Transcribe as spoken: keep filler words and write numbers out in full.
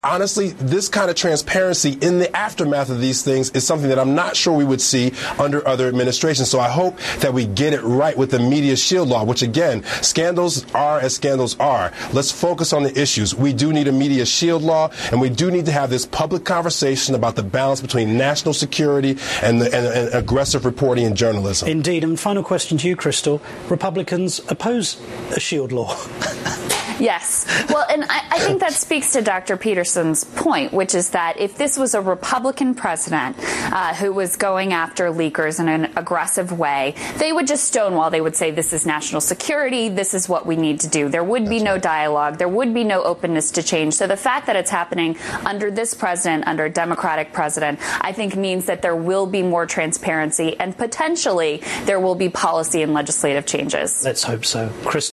Honestly, this kind of transparency in the aftermath of these things is something that I'm not sure we would see under other administrations. So I hope that we get it right with the media shield law, which, again, scandals are as scandals are. Let's focus on the issues. We do need a media shield law, and we do need to have this public conversation about the balance between national security and, the, and, and aggressive reporting and journalism. Indeed. And final question to you, Crystal. Republicans oppose a shield law. Yes. Well, and I, I think that speaks to Doctor Peterson's point, which is that if this was a Republican president uh, who was going after leakers in an aggressive way, they would just stonewall. They would say, this is national security. This is what we need to do. There would be no dialogue. There would be no openness to change. So the fact that it's happening under this president, under a Democratic president, I think means that there will be more transparency and potentially there will be policy and legislative changes. Let's hope so. Chris